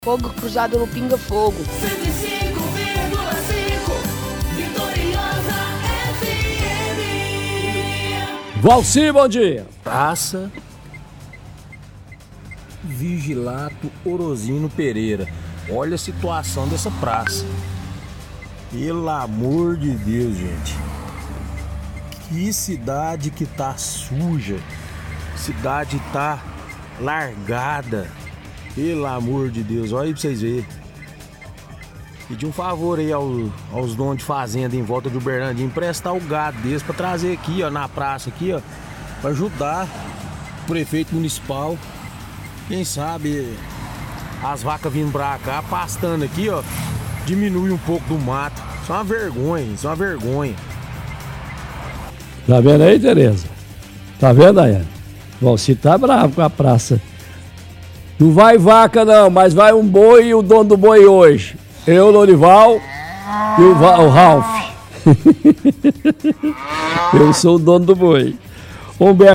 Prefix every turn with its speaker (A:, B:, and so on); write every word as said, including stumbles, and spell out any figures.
A: Fogo cruzado no pinga-fogo.
B: cento e cinco vírgula cinco Vitoriosa F M.
C: Valci, bom dia.
D: Praça Vigilato Orozino Pereira. Olha a situação dessa praça. Pelo amor de Deus, gente. Que cidade que tá suja. Cidade tá largada. Pelo amor de Deus, olha aí pra vocês verem. Pedir um favor aí ao, aos donos de fazenda em volta de Uberlândia, emprestar o gado deles pra trazer aqui, ó, na praça aqui, ó, pra ajudar o prefeito municipal. Quem sabe as vacas vindo pra cá, pastando aqui, ó, diminui um pouco do mato. Isso é uma vergonha, isso é uma vergonha.
C: Tá vendo aí, Tereza? Tá vendo aí? Você tá bravo com a praça. Não vai vaca não, mas vai um boi e o dono do boi hoje. Eu, Lorival e o, Va- o Ralph. Eu sou o dono do boi. Humberto.